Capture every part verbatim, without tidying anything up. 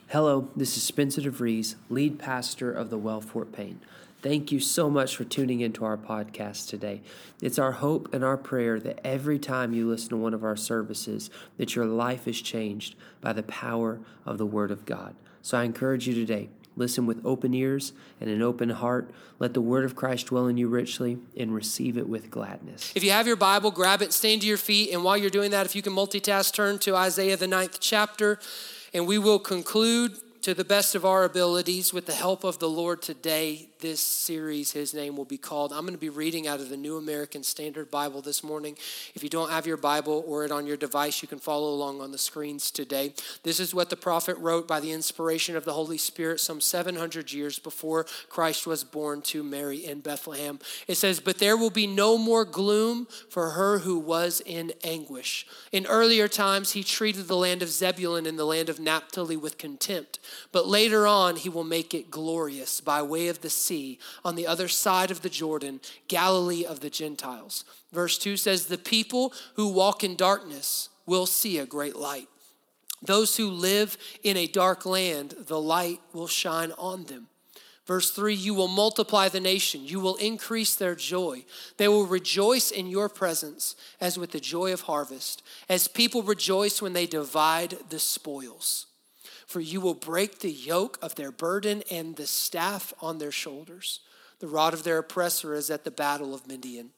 Hello, this is Spencer DeVries, lead pastor of the Well Fort Payne. Thank you so much for tuning into our podcast today. It's our hope and our prayer that every time you listen to one of our services, that your life is changed by the power of the Word of God. So I encourage you today, listen with open ears and an open heart. Let the Word of Christ dwell in you richly and receive it with gladness. If you have your Bible, grab it, stand to your feet, and while you're doing that, if you can multitask, turn to Isaiah, the ninth chapter. And we will conclude to the best of our abilities with the help of the Lord today. This series, his name will be called. I'm going to be reading out of the New American Standard Bible this morning. If you don't have your Bible or it on your device, you can follow along on the screens today. This is what the prophet wrote by the inspiration of the Holy Spirit some seven hundred years before Christ was born to Mary in Bethlehem. It says, "But there will be no more gloom for her who was in anguish. In earlier times, he treated the land of Zebulun and the land of Naphtali with contempt. But later on, he will make it glorious by way of the sea on the other side of the Jordan, Galilee of the Gentiles." Verse two says, "The people who walk in darkness will see a great light. Those who live in a dark land, the light will shine on them." Verse three, "You will multiply the nation. You will increase their joy. They will rejoice in your presence as with the joy of harvest, as people rejoice when they divide the spoils. For you will break the yoke of their burden and the staff on their shoulders. The rod of their oppressor is at the battle of Midian.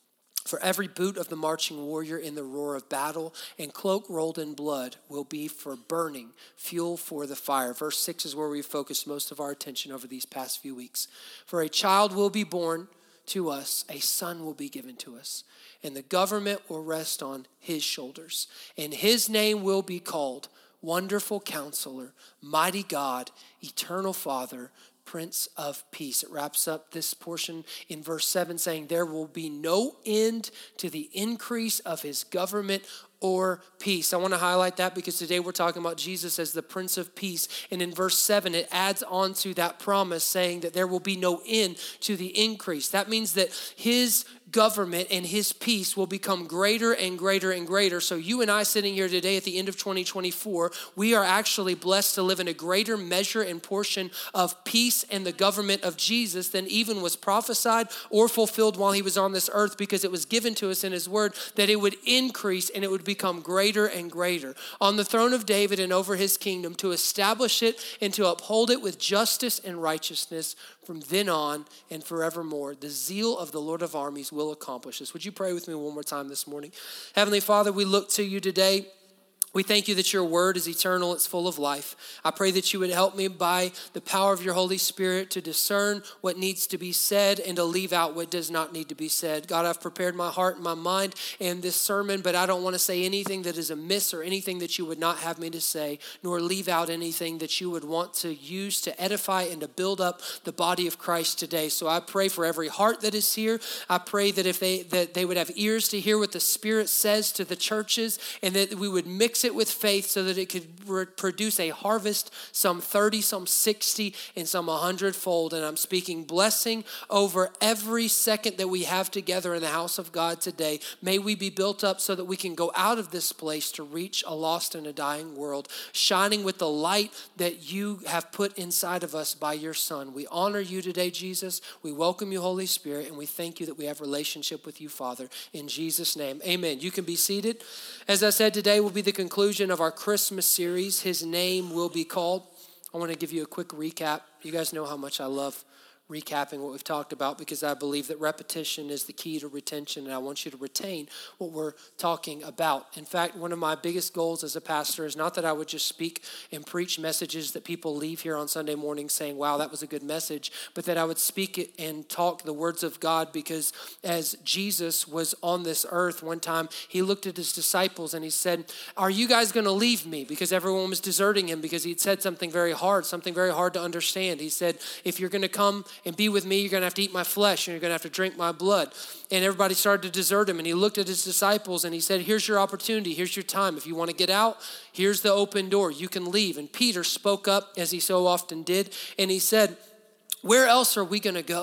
For every boot of the marching warrior in the roar of battle and cloak rolled in blood will be for burning, fuel for the fire." Verse six is where we focused most of our attention over these past few weeks. "For a child will be born to us, a son will be given to us, and the government will rest on his shoulders. And his name will be called Wonderful Counselor, Mighty God, Eternal Father, Prince of Peace." It wraps up this portion in verse seven saying, "There will be no end to the increase of his government or peace." I want to highlight that because today we're talking about Jesus as the Prince of Peace. And in verse seven, it adds on to that promise saying that there will be no end to the increase. That means that his government and his peace will become greater and greater and greater. So you and I sitting here today at the end of twenty twenty-four, we are actually blessed to live in a greater measure and portion of peace and the government of Jesus than even was prophesied or fulfilled while he was on this earth, because it was given to us in his word that it would increase and it would become greater and greater on the throne of David and over his kingdom, to establish it and to uphold it with justice and righteousness from then on and forevermore. The zeal of the Lord of armies will accomplish this." Would you pray with me one more time this morning? Heavenly Father, we look to you today. We thank you that your word is eternal. It's full of life. I pray that you would help me by the power of your Holy Spirit to discern what needs to be said and to leave out what does not need to be said. God, I've prepared my heart and my mind in this sermon, but I don't want to say anything that is amiss or anything that you would not have me to say, nor leave out anything that you would want to use to edify and to build up the body of Christ today. So I pray for every heart that is here. I pray that if they that they would have ears to hear what the Spirit says to the churches, and that we would mix it with faith so that it could re- produce a harvest, some thirty, some sixty, and some a hundredfold. And I'm speaking blessing over every second that we have together in the house of God today. May we be built up so that we can go out of this place to reach a lost and a dying world, shining with the light that you have put inside of us by your Son. We honor you today, Jesus. We welcome you, Holy Spirit, and we thank you that we have relationship with you, Father. In Jesus' name, amen. You can be seated. As I said, today will be the conclusion of our Christmas series. His name will be called. I want to give you a quick recap. You guys know how much I love recapping what we've talked about, because I believe that repetition is the key to retention, and I want you to retain what we're talking about. In fact, one of my biggest goals as a pastor is not that I would just speak and preach messages that people leave here on Sunday morning saying, "Wow, that was a good message," but that I would speak it and talk the words of God, because as Jesus was on this earth one time, he looked at his disciples and he said, "Are you guys going to leave me?" Because everyone was deserting him because he'd said something very hard, something very hard to understand. He said, "If you're going to come and be with me, you're going to have to eat my flesh and you're going to have to drink my blood." And everybody started to desert him. And he looked at his disciples and he said, "Here's your opportunity. Here's your time. If you want to get out, here's the open door. You can leave." And Peter spoke up, as he so often did. And he said, "Where else are we going to go?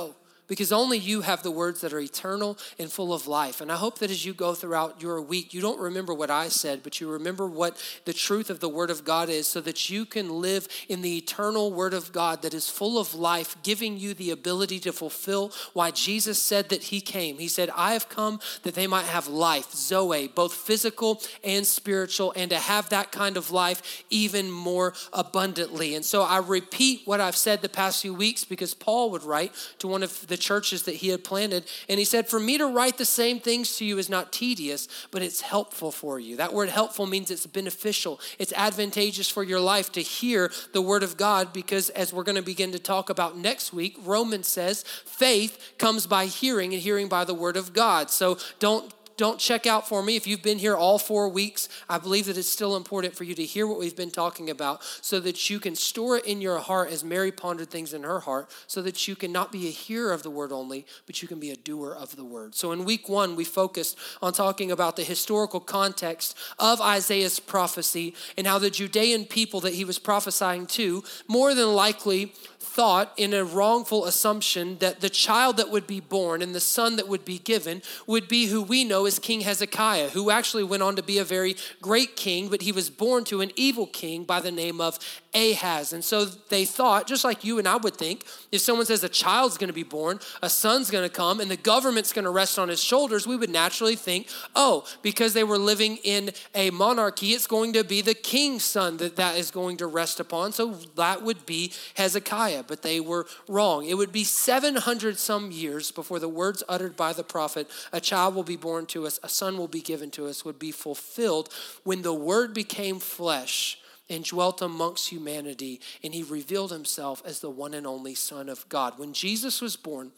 because only you have the words that are eternal and full of life. And I hope that as you go throughout your week, you don't remember what I said, but you remember what the truth of the word of God is, so that you can live in the eternal word of God that is full of life, giving you the ability to fulfill why Jesus said that he came. He said, I have come that they might have life, Zoe, both physical and spiritual, and to have that kind of life even more abundantly. And so I repeat what I've said the past few weeks, because Paul would write to one of the churches that he had planted, and he said, for me to write the same things to you is not tedious, but it's helpful for you. That word helpful means it's beneficial. It's advantageous for your life to hear the word of God, because as we're going to begin to talk about next week, Romans says faith comes by hearing, and hearing by the word of God. So don't Don't check out for me. If you've been here all four weeks, I believe that it's still important for you to hear what we've been talking about, so that you can store it in your heart as Mary pondered things in her heart, so that you can not be a hearer of the word only, but you can be a doer of the word. So in week one, we focused on talking about the historical context of Isaiah's prophecy and how the Judean people that he was prophesying to more than likely thought in a wrongful assumption that the child that would be born and the son that would be given would be who we know as King Hezekiah, who actually went on to be a very great king, but he was born to an evil king by the name of Ahaz. And so they thought, just like you and I would think, if someone says a child's going to be born, a son's going to come, and the government's going to rest on his shoulders, we would naturally think, oh, because they were living in a monarchy, it's going to be the king's son that that is going to rest upon. So that would be Hezekiah, but they were wrong. It would be seven hundred some years before the words uttered by the prophet, a child will be born to us, a son will be given to us, would be fulfilled when the word became flesh and dwelt amongst humanity, and he revealed himself as the one and only Son of God. When Jesus was born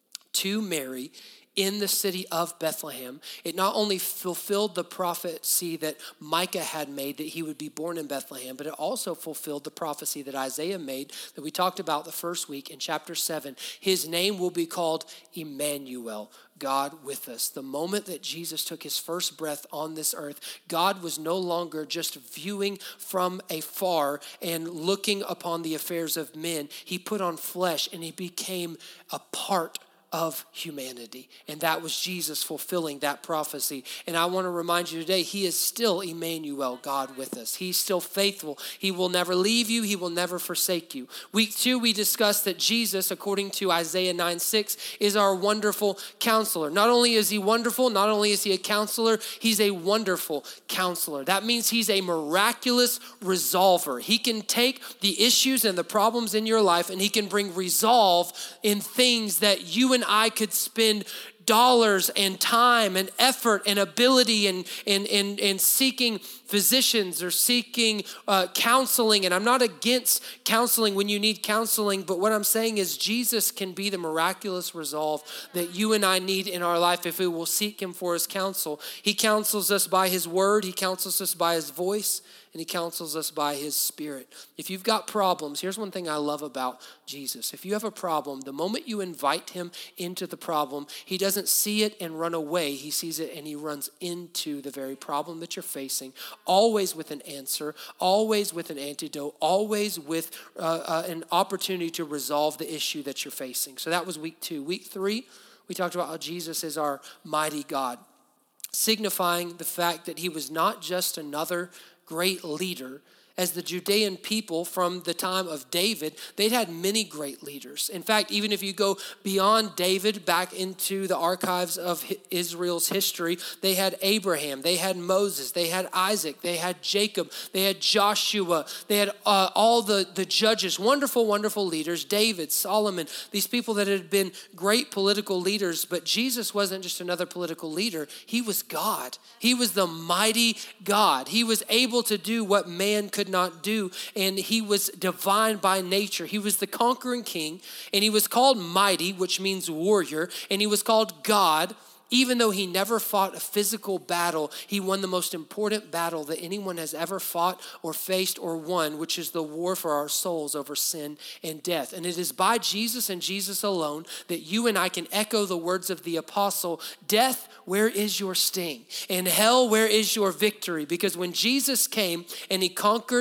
to Mary in the city of Bethlehem, it not only fulfilled the prophecy that Micah had made that he would be born in Bethlehem, but it also fulfilled the prophecy that Isaiah made that we talked about the first week in chapter seven. His name will be called Emmanuel, God with us. The moment that Jesus took his first breath on this earth, God was no longer just viewing from afar and looking upon the affairs of men. He put on flesh and he became a part of humanity. And that was Jesus fulfilling that prophecy. And I want to remind you today, he is still Emmanuel, God with us. He's still faithful. He will never leave you. He will never forsake you. Week two, we discussed that Jesus, according to Isaiah nine six, is our wonderful counselor. Not only is he wonderful, not only is he a counselor, he's a wonderful counselor. That means he's a miraculous resolver. He can take the issues and the problems in your life and he can bring resolve in things that you and I could spend dollars and time and effort and ability and, and, and, and seeking physicians or seeking uh, counseling. And I'm not against counseling when you need counseling, but what I'm saying is Jesus can be the miraculous resolve that you and I need in our life if we will seek him for his counsel. He counsels us by his word. He counsels us by his voice. And he counsels us by his spirit. If you've got problems, here's one thing I love about Jesus. If you have a problem, the moment you invite him into the problem, he doesn't see it and run away. He sees it and he runs into the very problem that you're facing, always with an answer, always with an antidote, always with uh, uh, an opportunity to resolve the issue that you're facing. So that was week two. Week three, we talked about how Jesus is our mighty God, signifying the fact that he was not just another great leader. As the Judean people from the time of David, they'd had many great leaders. In fact, even if you go beyond David back into the archives of Israel's history, they had Abraham, they had Moses, they had Isaac, they had Jacob, they had Joshua, they had uh, all the, the judges, wonderful, wonderful leaders, David, Solomon, these people that had been great political leaders. But Jesus wasn't just another political leader. He was God. He was the mighty God. He was able to do what man could not do, and he was divine by nature. He was the conquering king, and he was called mighty, which means warrior, and he was called God. Even though he never fought a physical battle, he won the most important battle that anyone has ever fought or faced or won, which is the war for our souls over sin and death. And it is by Jesus and Jesus alone that you and I can echo the words of the apostle, death, where is your sting? And hell, where is your victory? Because when Jesus came and he conquered the,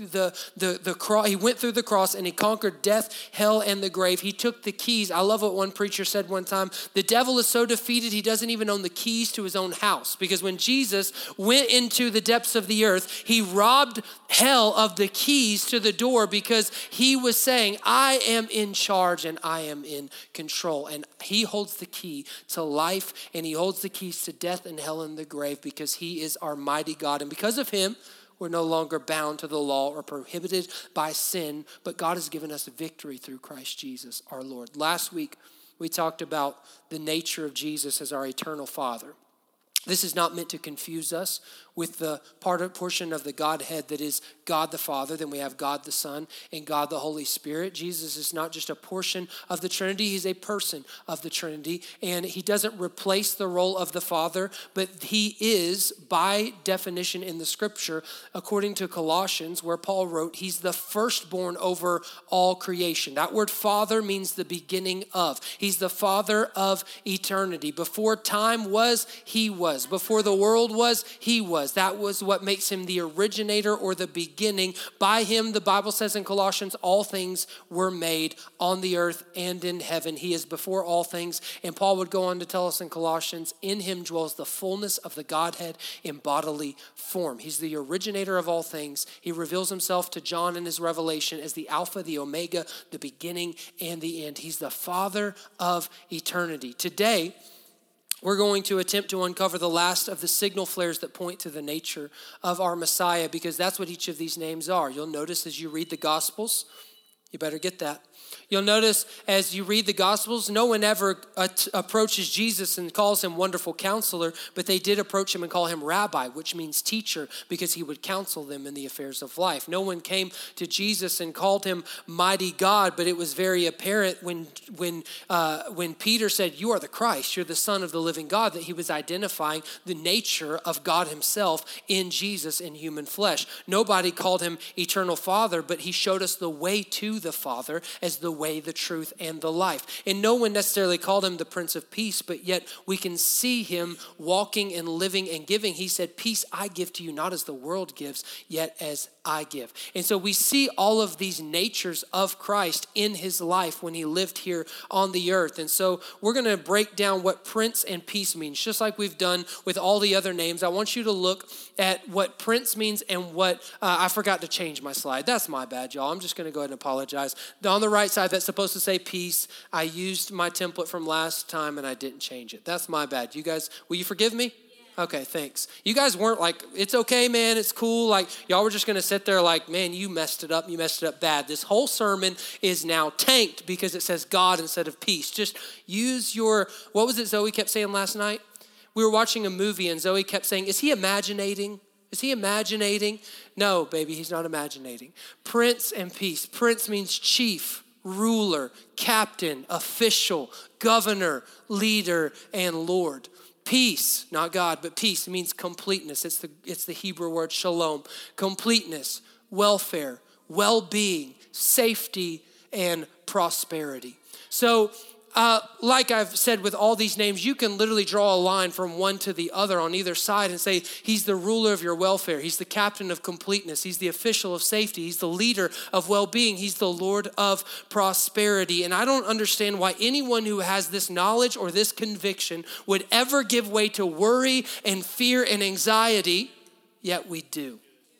the, the, the cross, he went through the cross and he conquered death, hell, and the grave. He took the keys. I love what one preacher said one time. The devil is so defeated, he doesn't even own the keys to his own house. Because when Jesus went into the depths of the earth, he robbed hell of the keys to the door because he was saying, I am in charge and I am in control. And he holds the key to life and he holds the keys to death and hell and the grave because he is our mighty God. And because of him, we're no longer bound to the law or prohibited by sin, but God has given us victory through Christ Jesus, our Lord. Last week, we talked about the nature of Jesus as our eternal Father. This is not meant to confuse us with the part of, portion of the Godhead that is God the Father. Then we have God the Son and God the Holy Spirit. Jesus is not just a portion of the Trinity. He's a person of the Trinity. And he doesn't replace the role of the Father, but he is, by definition in the Scripture, according to Colossians, where Paul wrote, he's the firstborn over all creation. That word Father means the beginning of. He's the Father of eternity. Before time was, he was. Before the world was, he was. That was what makes him the originator or the beginning. By him, the Bible says in Colossians, all things were made on the earth and in heaven. He is before all things. And Paul would go on to tell us in Colossians, in him dwells the fullness of the Godhead in bodily form. He's the originator of all things. He reveals himself to John in his revelation as the Alpha, the Omega, the beginning and the end. He's the Father of eternity. Today, we're going to attempt to uncover the last of the signal flares that point to the nature of our Messiah, because that's what each of these names are. You'll notice as you read the Gospels, you better get that. You'll notice as you read the Gospels, no one ever at- approaches Jesus and calls him Wonderful Counselor, but they did approach him and call him Rabbi, which means teacher, because he would counsel them in the affairs of life. No one came to Jesus and called him Mighty God, but it was very apparent when when uh, when Peter said, you are the Christ, you're the Son of the living God, that he was identifying the nature of God himself in Jesus in human flesh. Nobody called him Eternal Father, but he showed us the way to the Father as the way, the truth, and the life. And no one necessarily called him the Prince of Peace, but yet we can see him walking and living and giving. He said, peace I give to you, not as the world gives, yet as I give. And so we see all of these natures of Christ in his life when he lived here on the earth. And so we're going to break down what Prince and Peace means, just like we've done with all the other names. I want you to look at what Prince means and what, uh, I forgot to change my slide. That's my bad, y'all. I'm just going to go ahead and apologize. On the right side, that's supposed to say peace. I used my template from last time and I didn't change it. That's my bad. You guys, will you forgive me? Okay, thanks. You guys weren't like, it's okay, man, it's cool. Like, y'all were just going to sit there like, man, you messed it up. You messed it up bad. This whole sermon is now tanked because it says God instead of peace. Just use your, what was it Zoe kept saying last night? We were watching a movie and Zoe kept saying, is he imaginating? Is he imaginating? No, baby, he's not imaginating. Prince and Peace. Prince means chief, ruler, captain, official, governor, leader, and Lord. Peace, not God, but peace means completeness. It's the, it's the Hebrew word shalom. Completeness, welfare, well-being, safety, and prosperity. So uh, like I've said with all these names, you can literally draw a line from one to the other on either side and say, he's the ruler of your welfare. He's the captain of completeness. He's the official of safety. He's the leader of well-being. He's the Lord of prosperity. And I don't understand why anyone who has this knowledge or this conviction would ever give way to worry and fear and anxiety, yet we do.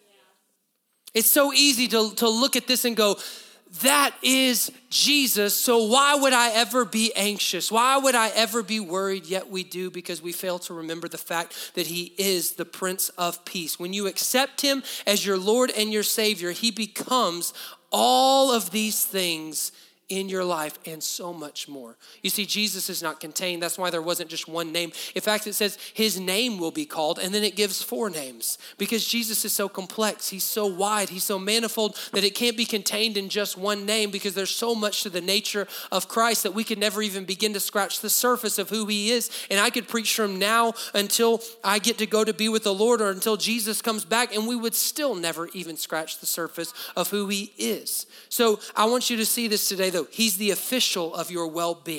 It's so easy to, to look at this and go, that is Jesus, so why would I ever be anxious? Why would I ever be worried? Yet we do, because we fail to remember the fact that he is the Prince of Peace. When you accept him as your Lord and your Savior, he becomes all of these things in your life and so much more. You see, Jesus is not contained. That's why there wasn't just one name. In fact, it says his name will be called, and then it gives four names because Jesus is so complex. He's so wide. He's so manifold that it can't be contained in just one name, because there's so much to the nature of Christ that we could never even begin to scratch the surface of who he is. And I could preach from now until I get to go to be with the Lord, or until Jesus comes back, and we would still never even scratch the surface of who he is. So I want you to see this today, though. He's the official of your well-being.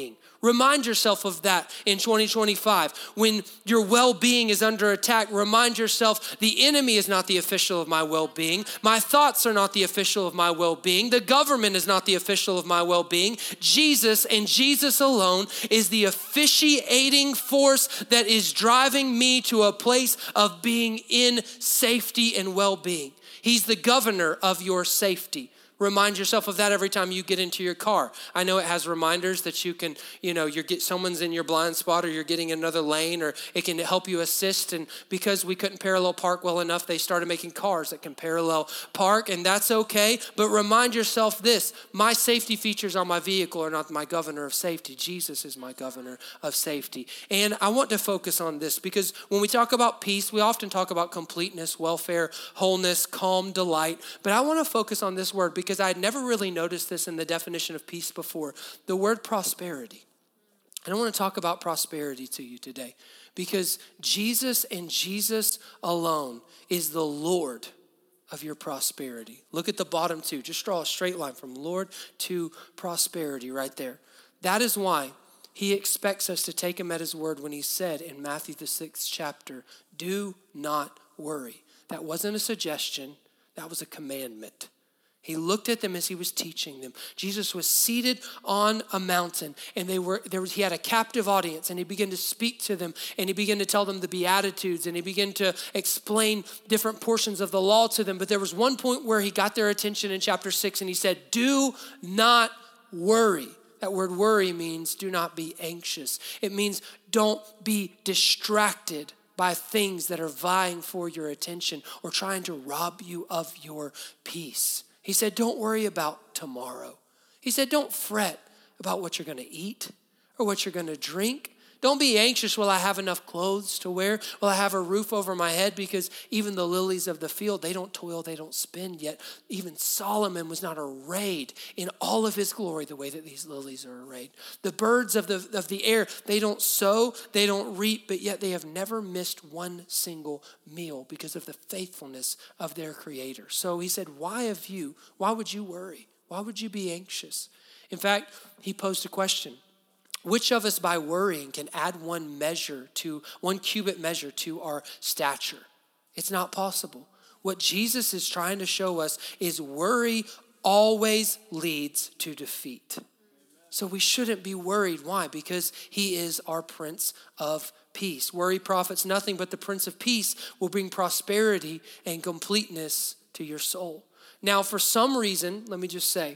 Remind yourself of that in twenty twenty-five. When your well-being is under attack, remind yourself the enemy is not the official of my well-being. My thoughts are not the official of my well-being. The government is not the official of my well-being. Jesus and Jesus alone is the officiating force that is driving me to a place of being in safety and well-being. He's the governor of your safety. Remind yourself of that every time you get into your car. I know it has reminders that you can, you know, you get someone's in your blind spot or you're getting another lane, or it can help you assist. And because we couldn't parallel park well enough, they started making cars that can parallel park, and that's okay. But remind yourself this: my safety features on my vehicle are not my governor of safety. Jesus is my governor of safety. And I want to focus on this because when we talk about peace, we often talk about completeness, welfare, wholeness, calm, delight. But I want to focus on this word because I had never really noticed this in the definition of peace before. The word prosperity. And I want to talk about prosperity to you today because Jesus and Jesus alone is the Lord of your prosperity. Look at the bottom two. Just draw a straight line from Lord to prosperity right there. That is why he expects us to take him at his word when he said in Matthew the sixth chapter, do not worry. That wasn't a suggestion. That was a commandment. He looked at them as he was teaching them. Jesus was seated on a mountain, and they were there was he had a captive audience, and he began to speak to them, and he began to tell them the Beatitudes, and he began to explain different portions of the law to them. But there was one point where he got their attention in chapter six, and he said, do not worry. That word worry means do not be anxious. It means don't be distracted by things that are vying for your attention or trying to rob you of your peace. He said, don't worry about tomorrow. He said, don't fret about what you're going to eat or what you're going to drink. Don't be anxious, will I have enough clothes to wear? Will I have a roof over my head? Because even the lilies of the field, they don't toil, they don't spin yet. Even Solomon was not arrayed in all of his glory the way that these lilies are arrayed. The birds of the, of the air, they don't sow, they don't reap, but yet they have never missed one single meal because of the faithfulness of their creator. So he said, why have you, why would you worry? Why would you be anxious? In fact, he posed a question. Which of us by worrying can add one measure to, one cubit measure to our stature? It's not possible. What Jesus is trying to show us is worry always leads to defeat. So we shouldn't be worried. Why? Because he is our Prince of Peace. Worry profits nothing, but the Prince of Peace will bring prosperity and completeness to your soul. Now, for some reason, let me just say,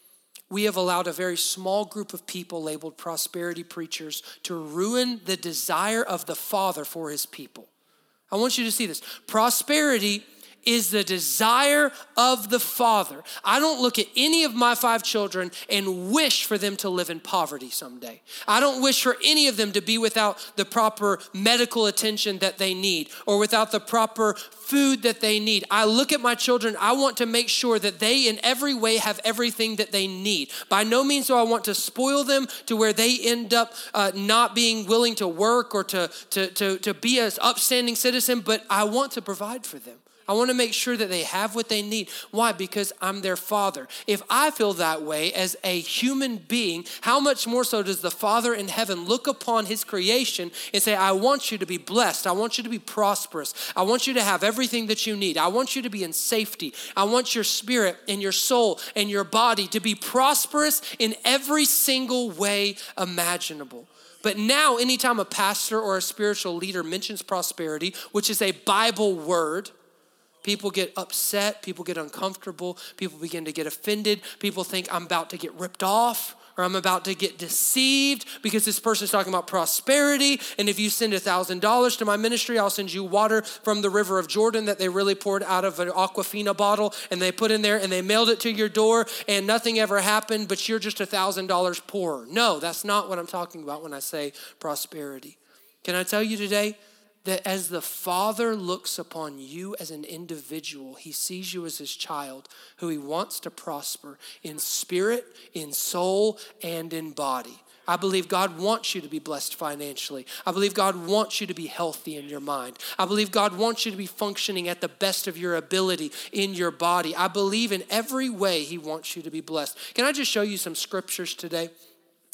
we have allowed a very small group of people labeled prosperity preachers to ruin the desire of the Father for his people. I want you to see this. Prosperity is the desire of the Father. I don't look at any of my five children and wish for them to live in poverty someday. I don't wish for any of them to be without the proper medical attention that they need or without the proper food that they need. I look at my children, I want to make sure that they in every way have everything that they need. By no means do I want to spoil them to where they end up uh, not being willing to work or to, to, to, to be an upstanding citizen, but I want to provide for them. I want to make sure that they have what they need. Why? Because I'm their Father. If I feel that way as a human being, how much more so does the Father in heaven look upon his creation and say, I want you to be blessed. I want you to be prosperous. I want you to have everything that you need. I want you to be in safety. I want your spirit and your soul and your body to be prosperous in every single way imaginable. But now, anytime a pastor or a spiritual leader mentions prosperity, which is a Bible word, people get upset, people get uncomfortable, people begin to get offended, people think I'm about to get ripped off or I'm about to get deceived because this person's talking about prosperity, and if you send one thousand dollars to my ministry, I'll send you water from the river of Jordan that they really poured out of an Aquafina bottle and they put in there and they mailed it to your door and nothing ever happened, but you're just one thousand dollars poorer. No, that's not what I'm talking about when I say prosperity. Can I tell you today? That as the Father looks upon you as an individual, he sees you as his child who he wants to prosper in spirit, in soul, and in body. I believe God wants you to be blessed financially. I believe God wants you to be healthy in your mind. I believe God wants you to be functioning at the best of your ability in your body. I believe in every way he wants you to be blessed. Can I just show you some scriptures today?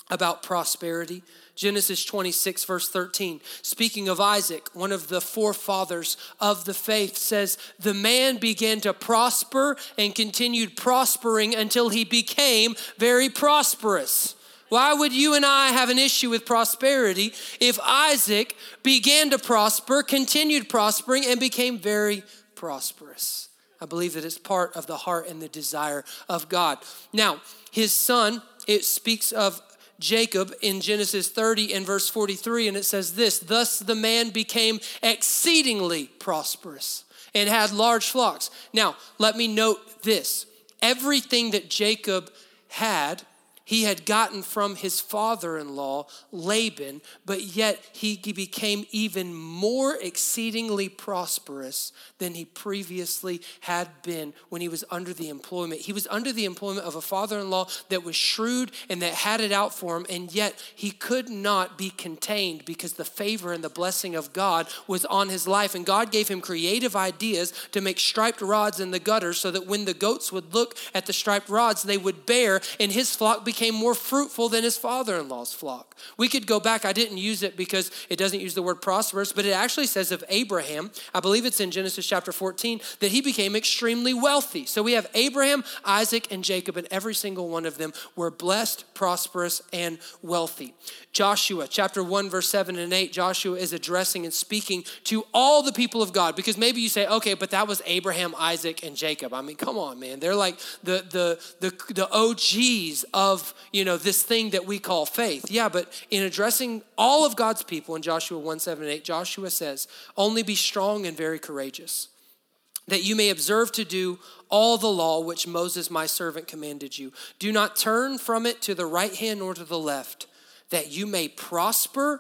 about prosperity. Genesis twenty-six, verse thirteen, speaking of Isaac, one of the forefathers of the faith, says, the man began to prosper and continued prospering until he became very prosperous. Why would you and I have an issue with prosperity if Isaac began to prosper, continued prospering, and became very prosperous? I believe that it's part of the heart and the desire of God. Now, his son, it speaks of Jacob in Genesis thirty and verse forty-three, and it says this, thus the man became exceedingly prosperous and had large flocks. Now, let me note this. Everything that Jacob had, he had gotten from his father-in-law, Laban, but yet he became even more exceedingly prosperous than he previously had been when he was under the employment. He was under the employment of a father-in-law that was shrewd and that had it out for him, and yet he could not be contained because the favor and the blessing of God was on his life. And God gave him creative ideas to make striped rods in the gutters so that when the goats would look at the striped rods, they would bear, and his flock became became more fruitful than his father-in-law's flock. We could go back. I didn't use it because it doesn't use the word prosperous, but it actually says of Abraham, I believe it's in Genesis chapter fourteen, that he became extremely wealthy. So we have Abraham, Isaac, and Jacob, and every single one of them were blessed, prosperous, and wealthy. Joshua chapter one, verse seven and eight, Joshua is addressing and speaking to all the people of God, because maybe you say, okay, but that was Abraham, Isaac, and Jacob. I mean, come on, man. They're like the the the, the O Gs of, you know, this thing that we call faith. Yeah, but in addressing all of God's people in Joshua one, seven, and eight, Joshua says, only be strong and very courageous, that you may observe to do all the law which Moses my servant commanded you. Do not turn from it to the right hand nor to the left, that you may prosper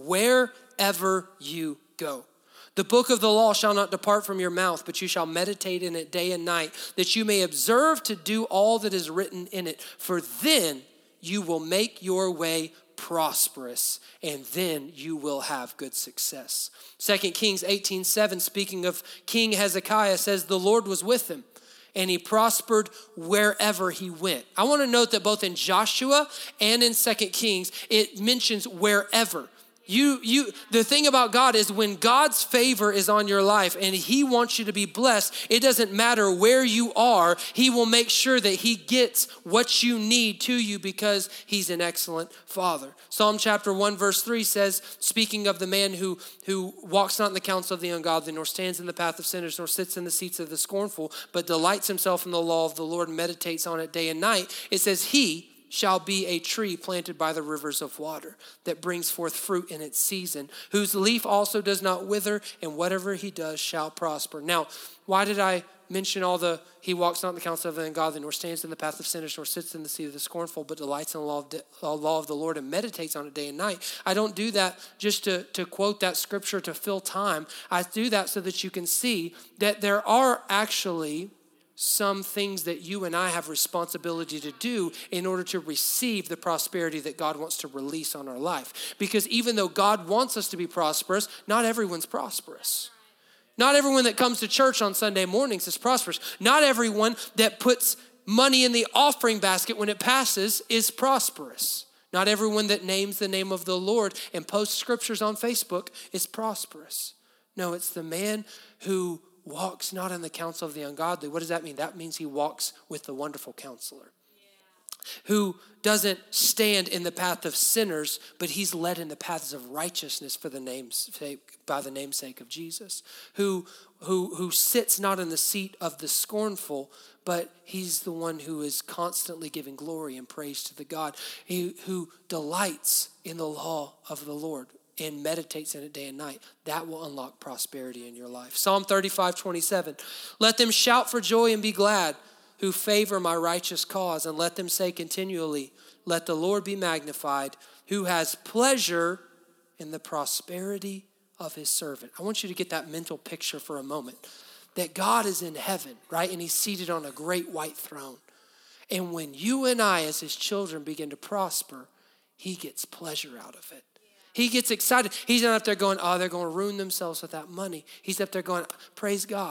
wherever you go. The book of the law shall not depart from your mouth, but you shall meditate in it day and night, that you may observe to do all that is written in it. For then you will make your way prosperous, and then you will have good success. Second Kings eighteen seven, speaking of King Hezekiah, says the Lord was with him, and he prospered wherever he went. I want to note that both in Joshua and in Second Kings, it mentions wherever. You, you, the thing about God is when God's favor is on your life and he wants you to be blessed, it doesn't matter where you are. He will make sure that he gets what you need to you because he's an excellent father. Psalm chapter one, verse three says, speaking of the man who, who walks not in the counsel of the ungodly, nor stands in the path of sinners, nor sits in the seats of the scornful, but delights himself in the law of the Lord and meditates on it day and night. It says he shall be a tree planted by the rivers of water that brings forth fruit in its season, whose leaf also does not wither, and whatever he does shall prosper. Now, why did I mention all the, he walks not in the counsel of the ungodly, nor stands in the path of sinners, nor sits in the seat of the scornful, but delights in the law of, the law of the Lord and meditates on it day and night? I don't do that just to, to quote that scripture to fill time. I do that so that you can see that there are actually some things that you and I have responsibility to do in order to receive the prosperity that God wants to release on our life. Because even though God wants us to be prosperous, not everyone's prosperous. Not everyone that comes to church on Sunday mornings is prosperous. Not everyone that puts money in the offering basket when it passes is prosperous. Not everyone that names the name of the Lord and posts scriptures on Facebook is prosperous. No, it's the man who walks not in the counsel of the ungodly. What does that mean? That means he walks with the wonderful counselor. Yeah. Who doesn't stand in the path of sinners, but he's led in the paths of righteousness for the name's sake, by the namesake of Jesus. Who, who, who sits not in the seat of the scornful, but he's the one who is constantly giving glory and praise to the God. He, who delights in the law of the Lord and meditates in it day and night. That will unlock prosperity in your life. Psalm thirty-five, twenty-seven. Let them shout for joy and be glad who favor my righteous cause, and let them say continually, let the Lord be magnified, who has pleasure in the prosperity of his servant. I want you to get that mental picture for a moment, that God is in heaven, right? And he's seated on a great white throne. And when you and I as his children begin to prosper, he gets pleasure out of it. He gets excited. He's not up there going, oh, they're going to ruin themselves with that money. He's up there going, praise God.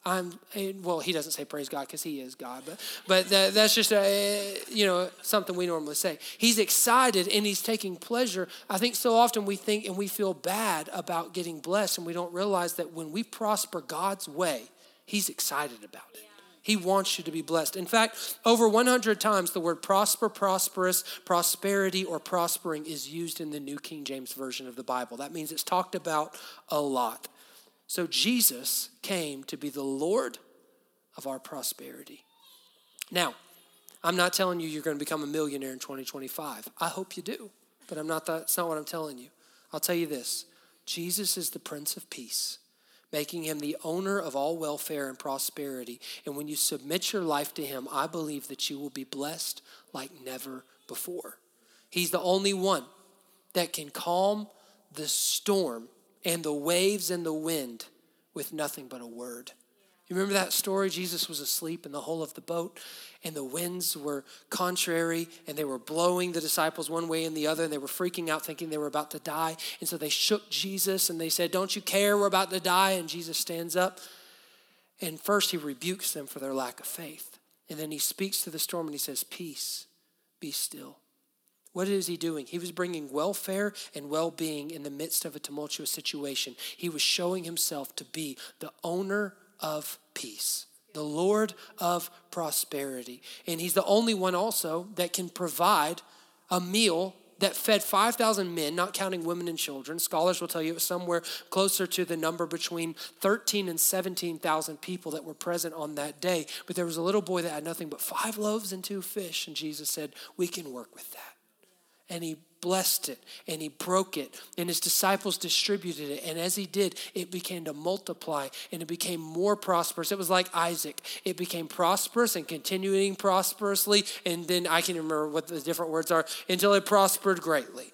I'm, well, he doesn't say praise God because he is God, but but that, that's just, a, you know, something we normally say. He's excited and he's taking pleasure. I think so often we think and we feel bad about getting blessed, and we don't realize that when we prosper God's way, he's excited about it. He wants you to be blessed. In fact, over one hundred times the word prosper, prosperous, prosperity, or prospering is used in the New King James Version of the Bible. That means it's talked about a lot. So Jesus came to be the Lord of our prosperity. Now, I'm not telling you you're going to become a millionaire in twenty twenty-five. I hope you do, but I'm not. That's not what I'm telling you. I'll tell you this. Jesus is the Prince of Peace, making him the owner of all welfare and prosperity. And when you submit your life to him, I believe that you will be blessed like never before. He's the only one that can calm the storm and the waves and the wind with nothing but a word. You remember that story? Jesus was asleep in the hull of the boat, and the winds were contrary, and they were blowing the disciples one way and the other, and they were freaking out thinking they were about to die. And so they shook Jesus, and they said, "Don't you care? We're about to die." And Jesus stands up, and first he rebukes them for their lack of faith. And then he speaks to the storm, and he says, "Peace, be still." What is he doing? He was bringing welfare and well-being in the midst of a tumultuous situation. He was showing himself to be the owner of peace, the Lord of prosperity. And he's the only one also that can provide a meal that fed five thousand men, not counting women and children. Scholars will tell you it was somewhere closer to the number between thirteen and seventeen thousand people that were present on that day. But there was a little boy that had nothing but five loaves and two fish. And Jesus said, "We can work with that." And he blessed it, and he broke it, and his disciples distributed it. And as he did, it began to multiply, and it became more prosperous. It was like Isaac. It became prosperous and continuing prosperously. And then I can't remember what the different words are, until it prospered greatly.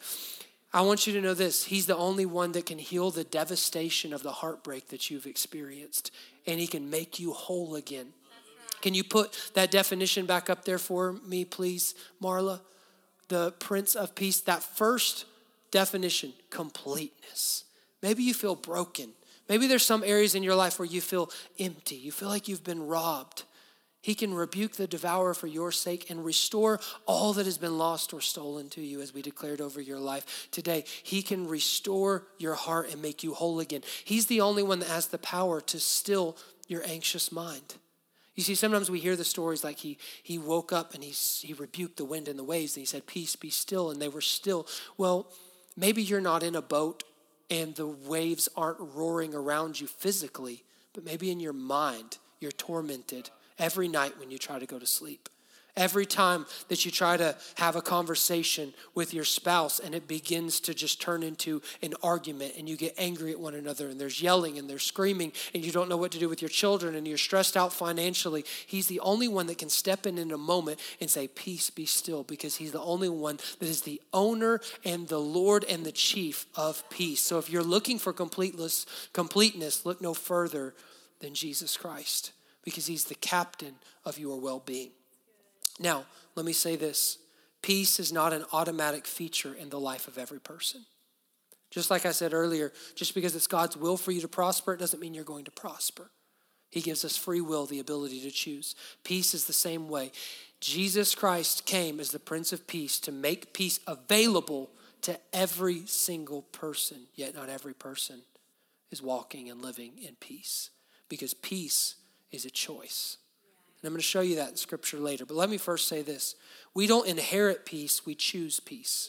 I want you to know this. He's the only one that can heal the devastation of the heartbreak that you've experienced, and he can make you whole again. Can you put that definition back up there for me, please, Marla? The Prince of Peace, that first definition, completeness. Maybe you feel broken. Maybe there's some areas in your life where you feel empty. You feel like you've been robbed. He can rebuke the devourer for your sake and restore all that has been lost or stolen to you, as we declared over your life today. He can restore your heart and make you whole again. He's the only one that has the power to still your anxious mind. You see, sometimes we hear the stories like he he woke up and he, he rebuked the wind and the waves, and he said, "Peace, be still," and they were still. Well, maybe you're not in a boat and the waves aren't roaring around you physically, but maybe in your mind you're tormented every night when you try to go to sleep. Every time that you try to have a conversation with your spouse and it begins to just turn into an argument, and you get angry at one another, and there's yelling and there's screaming, and you don't know what to do with your children, and you're stressed out financially. He's the only one that can step in in a moment and say, "Peace, be still," because he's the only one that is the owner and the Lord and the chief of peace. So if you're looking for completeness, completeness, look no further than Jesus Christ, because he's the captain of your well-being. Now, let me say this. Peace is not an automatic feature in the life of every person. Just like I said earlier, just because it's God's will for you to prosper, it doesn't mean you're going to prosper. He gives us free will, the ability to choose. Peace is the same way. Jesus Christ came as the Prince of Peace to make peace available to every single person, yet not every person is walking and living in peace, because peace is a choice. And I'm going to show you that in scripture later. But let me first say this. We don't inherit peace, we choose peace.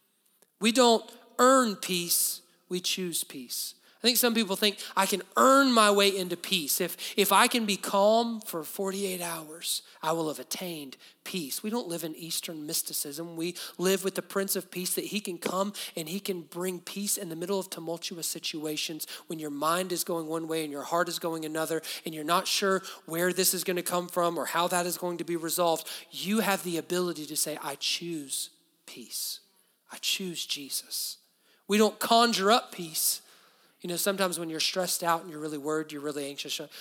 We don't earn peace, we choose peace. I think some people think I can earn my way into peace. If, if I can be calm for forty-eight hours, I will have attained peace. We don't live in Eastern mysticism. We live with the Prince of Peace, that he can come and he can bring peace in the middle of tumultuous situations when your mind is going one way and your heart is going another, and you're not sure where this is going to come from or how that is going to be resolved. You have the ability to say, "I choose peace. I choose Jesus." We don't conjure up peace. You know, sometimes when you're stressed out and you're really worried, you're really anxious, oh,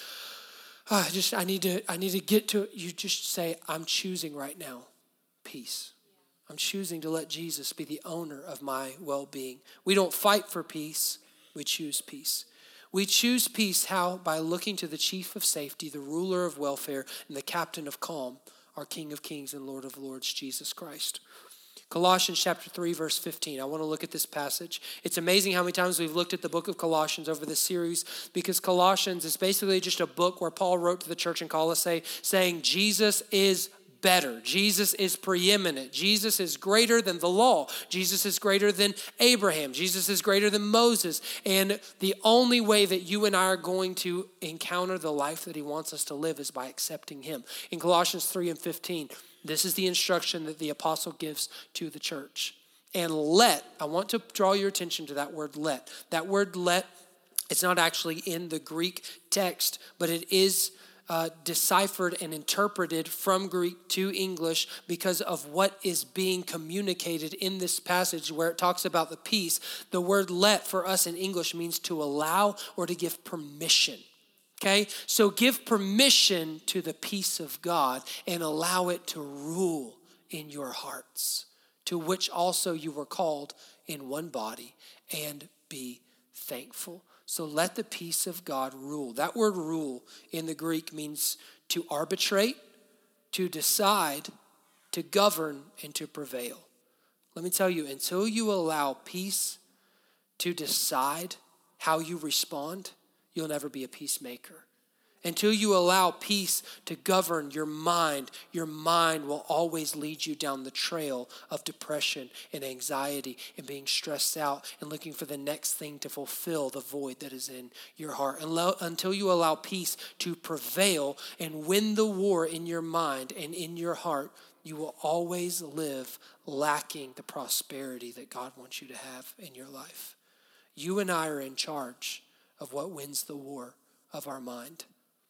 I just I need to I need to get to it. You just say, "I'm choosing right now peace. I'm choosing to let Jesus be the owner of my well-being." We don't fight for peace, we choose peace. We choose peace how? By looking to the chief of safety, the ruler of welfare, and the captain of calm, our King of kings and Lord of lords, Jesus Christ. Colossians chapter three, verse fifteen. I want to look at this passage. It's amazing how many times we've looked at the book of Colossians over this series, because Colossians is basically just a book where Paul wrote to the church in Colossae saying Jesus is better. Jesus is preeminent. Jesus is greater than the law. Jesus is greater than Abraham. Jesus is greater than Moses. And the only way that you and I are going to encounter the life that he wants us to live is by accepting him. In Colossians three and fifteen, this is the instruction that the apostle gives to the church. And let, I want to draw your attention to that word let. That word let, it's not actually in the Greek text, but it is uh, deciphered and interpreted from Greek to English because of what is being communicated in this passage where it talks about the peace. The word let for us in English means to allow or to give permission. Okay, so give permission to the peace of God and allow it to rule in your hearts, to which also you were called in one body, and be thankful. So let the peace of God rule. That word rule in the Greek means to arbitrate, to decide, to govern, and to prevail. Let me tell you, until you allow peace to decide how you respond, you'll never be a peacemaker. Until you allow peace to govern your mind, your mind will always lead you down the trail of depression and anxiety and being stressed out and looking for the next thing to fulfill the void that is in your heart. And lo- until you allow peace to prevail and win the war in your mind and in your heart, you will always live lacking the prosperity that God wants you to have in your life. You and I are in charge of what wins the war of our mind.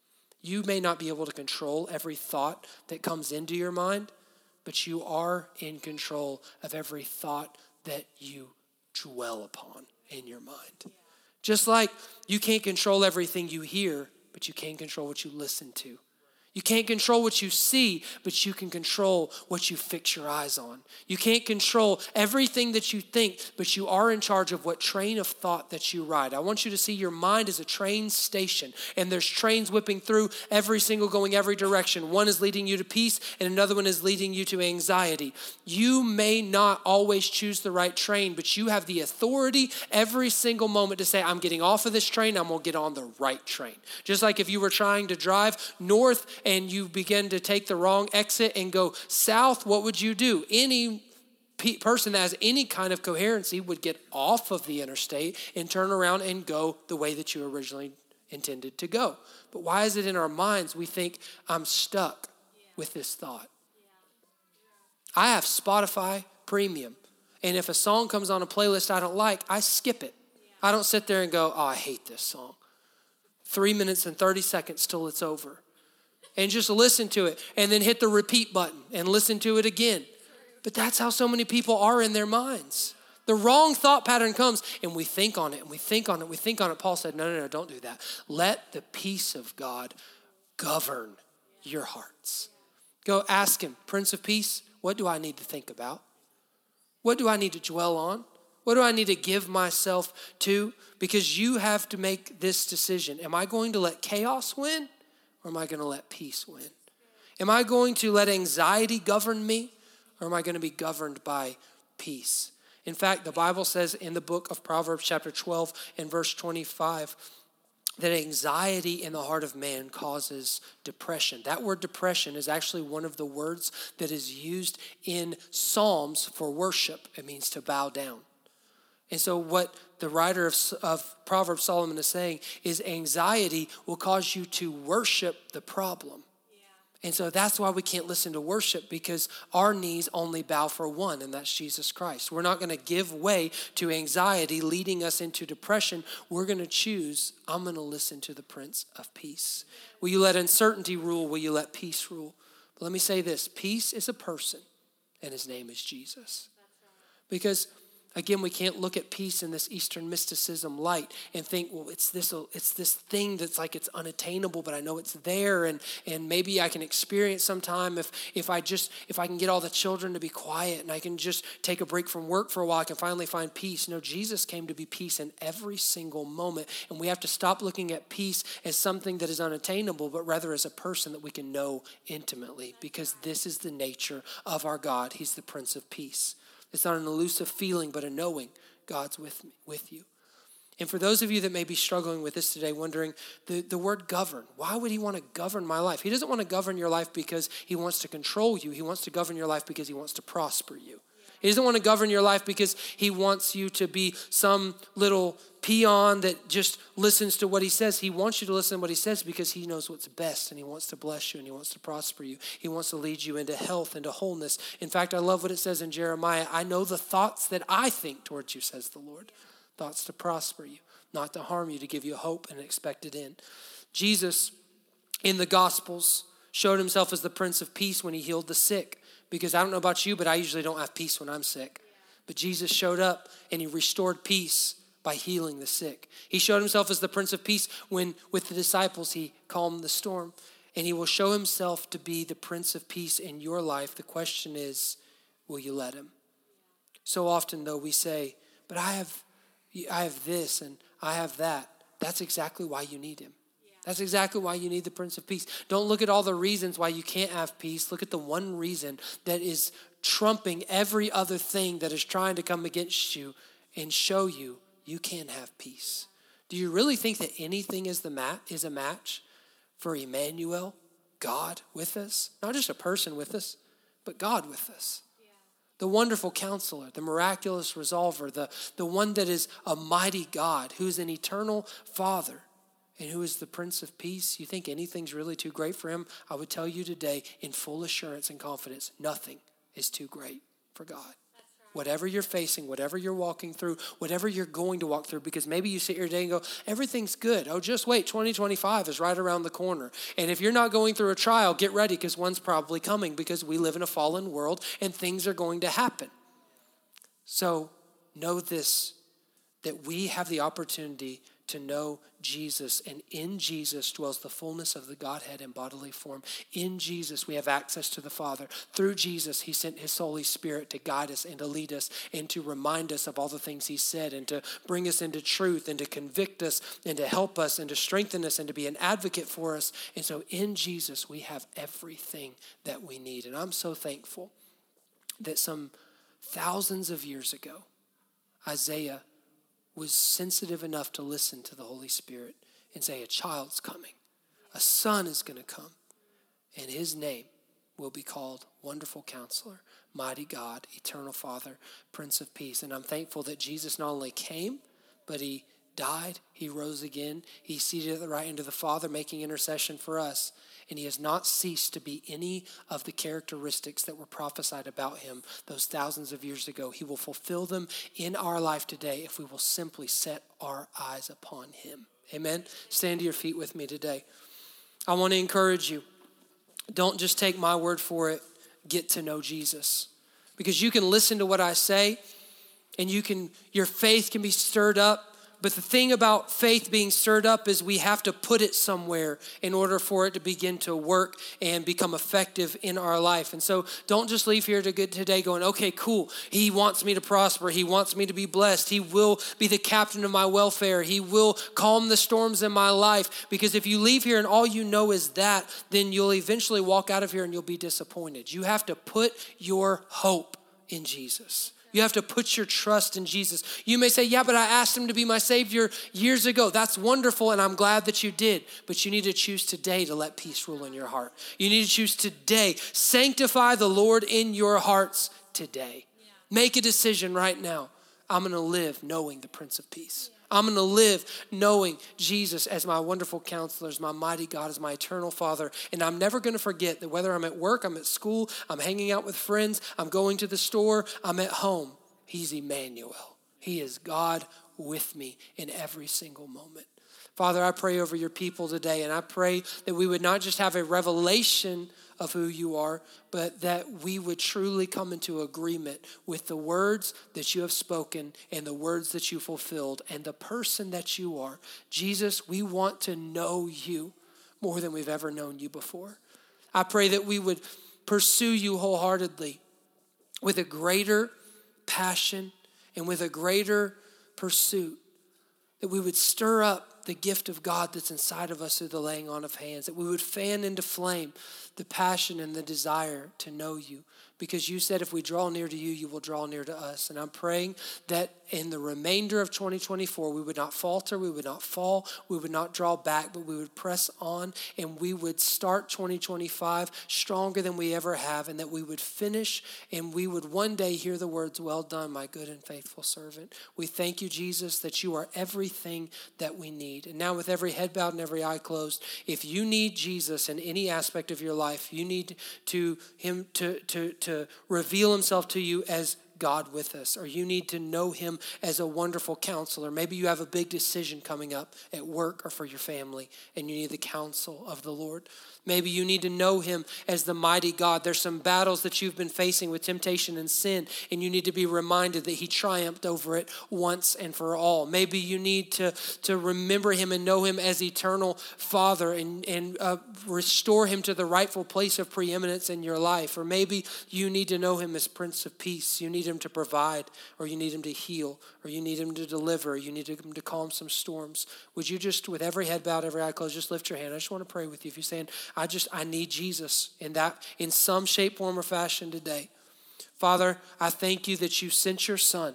You may not be able to control every thought that comes into your mind, but you are in control of every thought that you dwell upon in your mind. Just like you can't control everything you hear, but you can control what you listen to. You can't control what you see, but you can control what you fix your eyes on. You can't control everything that you think, but you are in charge of what train of thought that you ride. I want you to see your mind as a train station, and there's trains whipping through every single, going every direction. One is leading you to peace, and another one is leading you to anxiety. You may not always choose the right train, but you have the authority every single moment to say, I'm getting off of this train, I'm going to get on the right train. Just like if you were trying to drive north and you begin to take the wrong exit and go south, what would you do? Any pe- person that has any kind of coherency would get off of the interstate and turn around and go the way that you originally intended to go. But why is it in our minds we think, I'm stuck with this thought? I have Spotify Premium, and if a song comes on a playlist I don't like, I skip it. I don't sit there and go, oh, I hate this song. Three minutes and thirty seconds till it's over. And just listen to it and then hit the repeat button and listen to it again. But that's how so many people are in their minds. The wrong thought pattern comes and we think on it and we think on it, we think on it. Paul said, no, no, no, don't do that. Let the peace of God govern your hearts. Go ask him, Prince of Peace, what do I need to think about? What do I need to dwell on? What do I need to give myself to? Because you have to make this decision. Am I going to let chaos win? Or am I going to let peace win? Am I going to let anxiety govern me? Or am I going to be governed by peace? In fact, the Bible says in the book of Proverbs chapter twelve and verse twenty-five that anxiety in the heart of man causes depression. That word depression is actually one of the words that is used in Psalms for worship. It means to bow down. And so what the writer of, of Proverbs, Solomon, is saying is anxiety will cause you to worship the problem. Yeah. And so that's why we can't listen to worship, because our knees only bow for one, and that's Jesus Christ. We're not going to give way to anxiety leading us into depression. We're going to choose, I'm going to listen to the Prince of Peace. Will you let uncertainty rule? Will you let peace rule? But let me say this, peace is a person, and his name is Jesus. Because Again, we can't look at peace in this Eastern mysticism light and think, well, it's this it's this thing that's like it's unattainable, but I know it's there, and and maybe I can experience sometime if if I just if I can get all the children to be quiet and I can just take a break from work for a while, I can finally find peace. No, Jesus came to be peace in every single moment, and we have to stop looking at peace as something that is unattainable, but rather as a person that we can know intimately, because this is the nature of our God. He's the Prince of Peace. It's not an elusive feeling, but a knowing God's with me, with you. And for those of you that may be struggling with this today, wondering the, the word govern, why would he want to govern my life? He doesn't want to govern your life because he wants to control you. He wants to govern your life because he wants to prosper you. He doesn't want to govern your life because he wants you to be some little peon that just listens to what he says. He wants you to listen to what he says because he knows what's best, and he wants to bless you, and he wants to prosper you. He wants to lead you into health, into wholeness. In fact, I love what it says in Jeremiah. I know the thoughts that I think towards you, says the Lord. Thoughts to prosper you, not to harm you, to give you hope and an expected end. Jesus, in the Gospels, showed himself as the Prince of Peace when he healed the sick. Because I don't know about you, but I usually don't have peace when I'm sick. But Jesus showed up and he restored peace by healing the sick. He showed himself as the Prince of Peace when with the disciples he calmed the storm. And he will show himself to be the Prince of Peace in your life. The question is, will you let him? So often though we say, but I have, I have this and I have that. That's exactly why you need him. That's exactly why you need the Prince of Peace. Don't look at all the reasons why you can't have peace. Look at the one reason that is trumping every other thing that is trying to come against you and show you you can have peace. Do you really think that anything is the mat is a match for Emmanuel, God with us? Not just a person with us, but God with us. Yeah. The wonderful counselor, the miraculous resolver, the, the one that is a mighty God, who is an eternal Father. And who is the Prince of Peace? You think anything's really too great for him? I would tell you today in full assurance and confidence, nothing is too great for God. Right. Whatever you're facing, whatever you're walking through, whatever you're going to walk through, because maybe you sit here today and go, everything's good. Oh, just wait, twenty twenty-five is right around the corner. And if you're not going through a trial, get ready because one's probably coming, because we live in a fallen world and things are going to happen. So know this, that we have the opportunity to know Jesus, and in Jesus dwells the fullness of the Godhead in bodily form. In Jesus we have access to the Father. Through Jesus he sent his Holy Spirit to guide us and to lead us and to remind us of all the things he said and to bring us into truth and to convict us and to help us and to strengthen us and to be an advocate for us. And so in Jesus we have everything that we need. And I'm so thankful that some thousands of years ago, Isaiah was sensitive enough to listen to the Holy Spirit and say, a child's coming. A son is going to come. And his name will be called Wonderful Counselor, Mighty God, Eternal Father, Prince of Peace. And I'm thankful that Jesus not only came, but he died, he rose again. He's seated at the right hand of the Father, making intercession for us. And he has not ceased to be any of the characteristics that were prophesied about him those thousands of years ago. He will fulfill them in our life today if we will simply set our eyes upon him. Amen? Stand to your feet with me today. I want to encourage you. Don't just take my word for it. Get to know Jesus. Because you can listen to what I say and you can, your faith can be stirred up. But the thing about faith being stirred up is we have to put it somewhere in order for it to begin to work and become effective in our life. And so don't just leave here to good today going, okay, cool. He wants me to prosper. He wants me to be blessed. He will be the captain of my welfare. He will calm the storms in my life. Because if you leave here and all you know is that, then you'll eventually walk out of here and you'll be disappointed. You have to put your hope in Jesus. You have to put your trust in Jesus. You may say, yeah, but I asked him to be my Savior years ago. That's wonderful, and I'm glad that you did. But you need to choose today to let peace rule in your heart. You need to choose today. Sanctify the Lord in your hearts today. Yeah. Make a decision right now. I'm going to live knowing the Prince of Peace. Yeah. I'm going to live knowing Jesus as my wonderful counselor, as my mighty God, as my eternal Father. And I'm never going to forget that whether I'm at work, I'm at school, I'm hanging out with friends, I'm going to the store, I'm at home, he's Emmanuel. He is God with me in every single moment. Father, I pray over your people today, and I pray that we would not just have a revelation of who you are, but that we would truly come into agreement with the words that you have spoken and the words that you fulfilled and the person that you are. Jesus, we want to know you more than we've ever known you before. I pray that we would pursue you wholeheartedly with a greater passion and with a greater pursuit, that we would stir up the gift of God that's inside of us through the laying on of hands, that we would fan into flame the passion and the desire to know you. Because you said if we draw near to you, you will draw near to us. And I'm praying that in the remainder of twenty twenty-four, we would not falter, we would not fall, we would not draw back, but we would press on and we would start twenty twenty-five stronger than we ever have, and that we would finish and we would one day hear the words, well done, my good and faithful servant. We thank you, Jesus, that you are everything that we need. And now with every head bowed and every eye closed, if you need Jesus in any aspect of your life, you need to him to to to reveal himself to you as God with us, or you need to know him as a wonderful counselor. Maybe you have a big decision coming up at work or for your family, and you need the counsel of the Lord. Maybe you need to know him as the mighty God. There's some battles that you've been facing with temptation and sin, and you need to be reminded that he triumphed over it once and for all. Maybe you need to, to remember him and know him as eternal Father and, and uh, restore him to the rightful place of preeminence in your life. Or maybe you need to know him as Prince of Peace. You need him to provide, or you need him to heal, or you need him to deliver, or you need him to calm some storms. Would you just, with every head bowed, every eye closed, just lift your hand? I just want to pray with you. If you're saying, I just, I need Jesus in that, in some shape, form, or fashion today. Father, I thank you that you sent your son,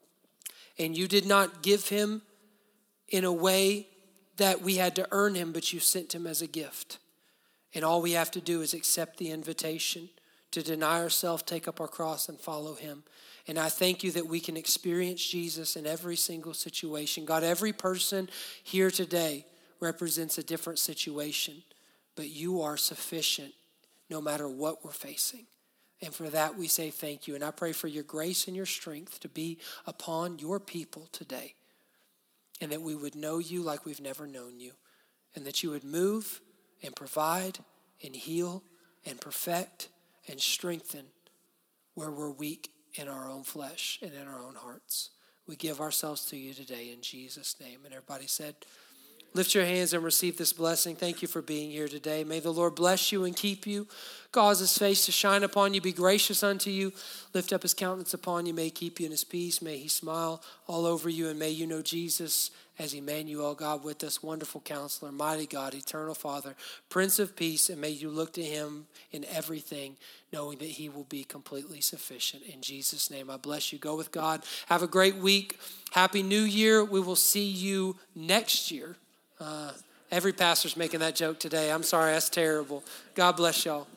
and you did not give him in a way that we had to earn him, but you sent him as a gift. And all we have to do is accept the invitation to deny ourselves, take up our cross, and follow him. And I thank you that we can experience Jesus in every single situation. God, every person here today represents a different situation, but you are sufficient no matter what we're facing. And for that, we say thank you. And I pray for your grace and your strength to be upon your people today, and that we would know you like we've never known you, and that you would move and provide and heal and perfect and strengthen where we're weak in our own flesh and in our own hearts. We give ourselves to you today in Jesus' name. And everybody said, lift your hands and receive this blessing. Thank you for being here today. May the Lord bless you and keep you, cause his face to shine upon you, be gracious unto you, lift up his countenance upon you, may he keep you in his peace, may he smile all over you, and may you know Jesus as Emmanuel, God with us, wonderful counselor, mighty God, eternal Father, Prince of Peace, and may you look to him in everything, knowing that he will be completely sufficient. In Jesus' name, I bless you. Go with God. Have a great week. Happy New Year. We will see you next year. Uh, every pastor's making that joke today. I'm sorry, that's terrible. God bless y'all.